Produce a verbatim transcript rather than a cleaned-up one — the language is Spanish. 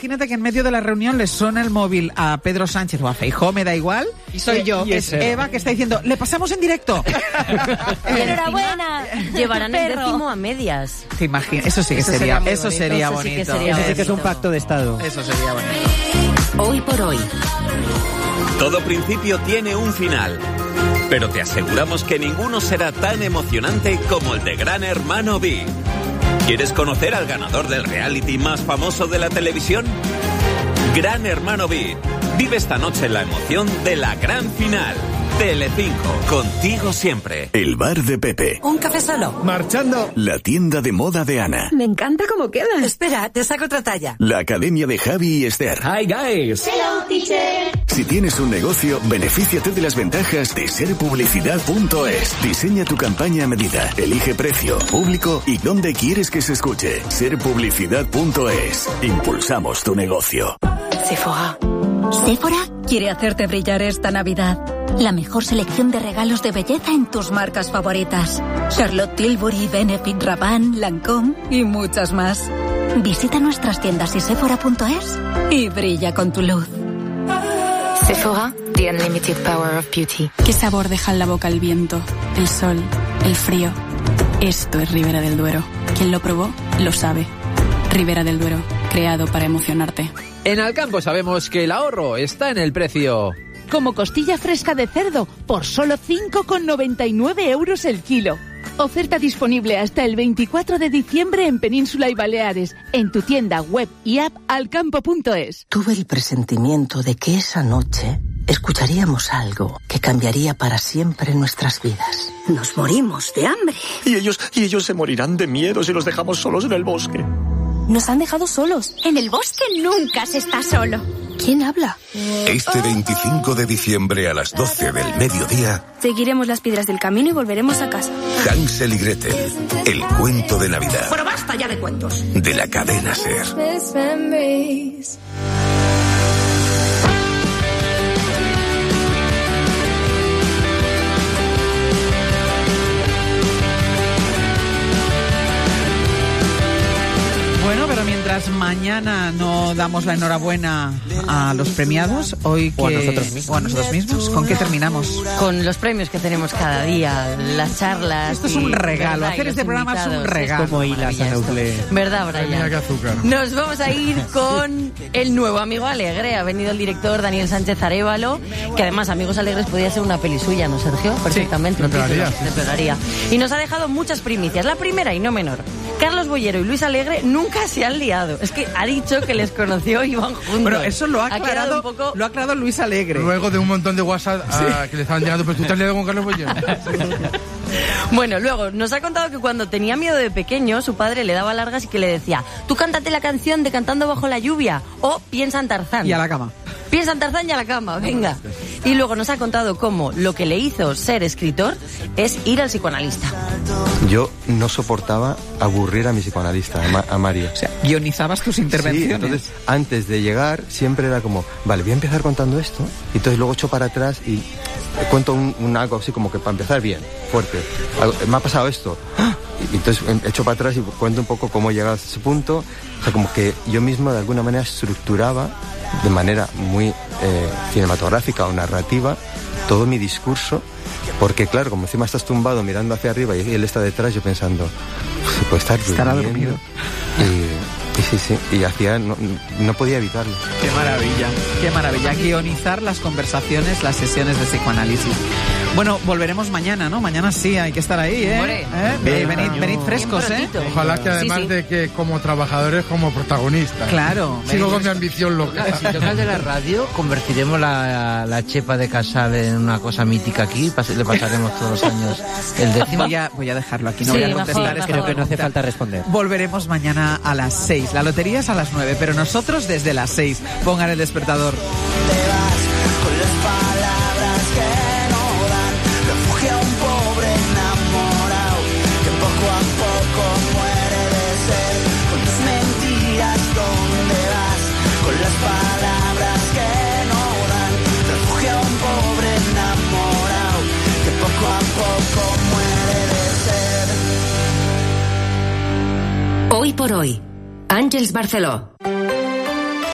imagínate que en medio de la reunión le suena el móvil a Pedro Sánchez o a Feijóo, me da igual. Y soy yo. Y es Eva que está diciendo, le pasamos en directo. ¡Enhorabuena! Llevarán el décimo a medias. ¿Te imaginas? Eso sí que Eso sería, sería eso bonito. sería Eso sí bonito. que sería Eso sí que es un pacto de Estado. Eso sería bonito. Hoy por hoy. Todo principio tiene un final, pero te aseguramos que ninguno será tan emocionante como el de Gran Hermano V. ¿Quieres conocer al ganador del reality más famoso de la televisión? Gran Hermano V. Vive esta noche la emoción de la gran final. Telecinco, contigo siempre. El bar de Pepe. Un café solo. Marchando. La tienda de moda de Ana. Me encanta cómo queda. Espera, te saco otra talla. La academia de Javi y Esther. Hi guys. Hello teacher. Si tienes un negocio, benefíciate de las ventajas de ser publicidad punto es. Diseña tu campaña a medida, elige precio, público y dónde quieres que se escuche. ser publicidad punto es. Impulsamos tu negocio. Sephora. Sephora quiere hacerte brillar esta Navidad. La mejor selección de regalos de belleza en tus marcas favoritas. Charlotte Tilbury, Benefit, Rabanne, Lancôme y muchas más. Visita nuestras tiendas y sephora punto es y brilla con tu luz. Sephora, the unlimited power of beauty. ¿Qué sabor deja en la boca el viento, el sol, el frío? Esto es Ribera del Duero. Quien lo probó, lo sabe. Ribera del Duero, creado para emocionarte. En Alcampo sabemos que el ahorro está en el precio. Como costilla fresca de cerdo, por solo cinco con noventa y nueve euros el kilo. Oferta disponible hasta el veinticuatro de diciembre en Península y Baleares, en tu tienda web y app alcampo punto es. Tuve el presentimiento de que esa noche escucharíamos algo que cambiaría para siempre nuestras vidas. Nos morimos de hambre. Y ellos, y ellos se morirán de miedo si los dejamos solos en el bosque. Nos han dejado solos. En el bosque nunca se está solo. ¿Quién habla? Este veinticinco de diciembre a las doce del mediodía... Seguiremos las piedras del camino y volveremos a casa. Hansel y Gretel, el cuento de Navidad. Pero basta ya de cuentos. De la cadena SER. Bueno, pero mientras mañana no damos la enhorabuena a los premiados, hoy que... O a nosotros mismos. O a nosotros mismos. ¿Con qué terminamos? Con los premios que tenemos cada día, las charlas. Esto es un y, regalo. ¿verdad? Hacer este programa es un invitados. regalo. Es como hilas a Neuple. ¿Verdad, Brian? Tenía que azúcar. Nos vamos a ir con el nuevo Amigo Alegre. Ha venido el director Daniel Sánchez Arévalo, que además Amigos Alegres podía ser una peli suya, ¿no, Sergio? Perfectamente. Sí, me pegaría. Me pegaría. Y nos ha dejado muchas primicias. La primera y no menor. Carlos Bollero y Luis Alegre nunca se han liado. Es que ha dicho que les conoció y van juntos. Pero eso lo ha aclarado, un poco... lo ha aclarado Luis Alegre. Luego de un montón de WhatsApp a, sí. que le estaban llegando, pero tú te has liado con Carlos Bollero. Bueno, luego nos ha contado que cuando tenía miedo de pequeño, su padre le daba largas y que le decía: tú cántate la canción de Cantando bajo la lluvia o piensa en Tarzán. Y a la cama. Piensa en Tarzán y a la cama, venga. Y luego nos ha contado cómo lo que le hizo ser escritor es ir al psicoanalista. Yo no soportaba aburrir a mi psicoanalista, a, Ma- a Mario. O sea, guionizabas tus intervenciones. Sí, entonces, antes de llegar, siempre era como, vale, voy a empezar contando esto, y entonces luego echo para atrás y cuento un, un algo así como que para empezar bien, fuerte. Algo, me ha pasado esto. Y entonces echo para atrás y cuento un poco cómo he llegado a ese punto. O sea, como que yo mismo de alguna manera estructuraba de manera muy eh, cinematográfica o narrativa todo mi discurso, porque claro, como encima estás tumbado mirando hacia arriba y él está detrás, yo pensando, se puede estar Estará durmiendo. Y, y sí, sí, y hacía, no, no podía evitarlo. Qué maravilla, qué maravilla. Guionizar las conversaciones, las sesiones de psicoanálisis. Bueno, volveremos mañana, ¿no? Mañana sí, hay que estar ahí, ¿eh? Hombre. ¿Eh? Venid, venid, venid frescos, ¿eh? Ojalá que además Sí, sí. de que como trabajadores, como protagonistas. Claro. Sigo con mi ambición local. Si tocas de la radio, convertiremos la, la chepa de Casal en una cosa mítica aquí. Pas- le pasaremos todos los años el décimo. Voy a, voy a dejarlo aquí, no Sí, voy a mejor, contestar. mejor. Creo que no hace falta responder. Volveremos mañana a las seis. La lotería es a las nueve, pero nosotros desde las seis. Pongan el despertador. Con las palabras que no dan refugio a un pobre enamorado que poco a poco muere de sed. Con tus mentiras, ¿dónde vas? Con las palabras que no dan refugio a un pobre enamorado que poco a poco muere de sed. Hoy por hoy, Àngels Barceló.